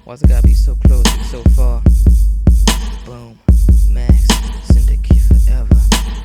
Why's it gotta be so close and so far? Boom, Max, Syndicate forever.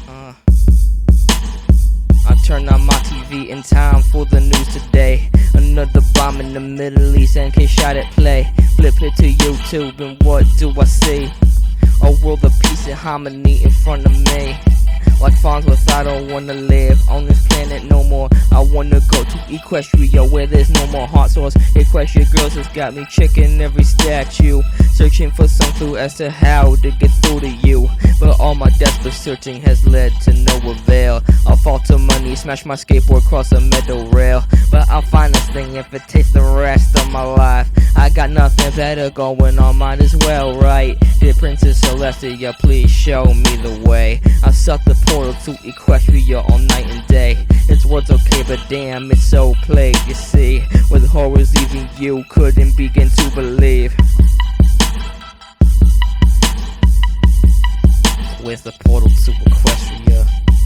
I turned on my TV in time for the news today. Another bomb in the Middle East, NK shot at play. Flip it to YouTube and what do I see? A world of peace and harmony in front of me. Like Farnsworth, I don't wanna live on this planet no more. I wanna go to Equestria where there's no more hot sauce. Equestria girls has got me checking every statue, searching for some clue as to how to get through to you. But all my desperate searching has led to no avail. I'll fall to money, smash my skateboard across a metal rail. But I'll find this thing if it takes the rest of my life. I got nothing better going on, mine as well, right? Dear Princess Celestia, please show me the way. I suck the portal to Equestria all night and day. This world's okay, but damn, it's so plagued, you see. With horrors even you couldn't begin to believe. Where's the portal to Equestria?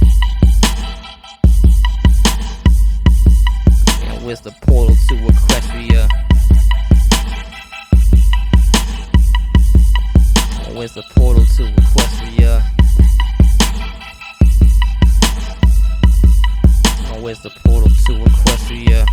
Yeah, where's the portal to Equestria? Where's the portal to Equestria? Where's the portal to Equestria?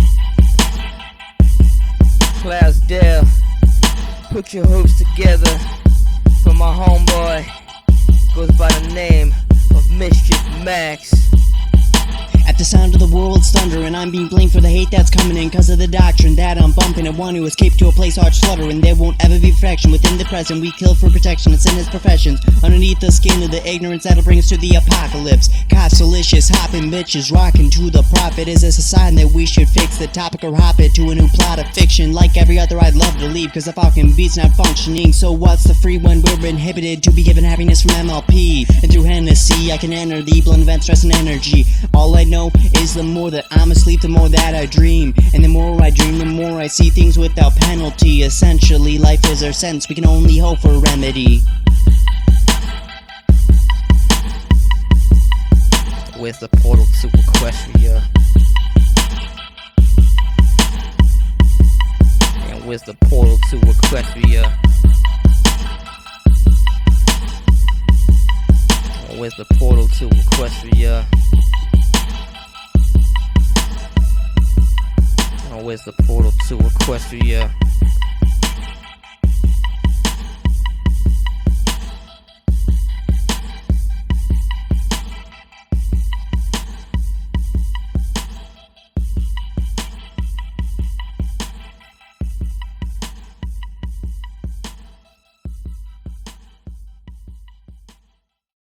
Clydesdale, put your hopes together for my homeboy. Goes by the name of Mischief Max. At the sound of the world's thunder, and I'm being blamed for the hate that's coming in, cause of the doctrine that I'm bumping, and want to escape to a place arch fluttering. There won't ever be perfection within the present. We kill for protection, it's in his professions. Underneath the skin of the ignorance that'll bring us to the apocalypse. Cops delicious, hopping bitches, rocking to the profit. Is this a sign that we should fix the topic or hop it to a new plot of fiction? Like every other, I'd love to leave, cause the fucking beat's not functioning. So what's the free when we're inhibited to be given happiness from MLP? And through Hennessy, I can enter the blend of stress and energy. All I know is the more that I'm asleep, the more that I dream. And the more I dream, the more I see things without penalty. Essentially, life is our sentence, we can only hope for a remedy. Where's the portal to Equestria? And where's the portal to Equestria? Where's the portal to Equestria? Where's the portal to Equestria?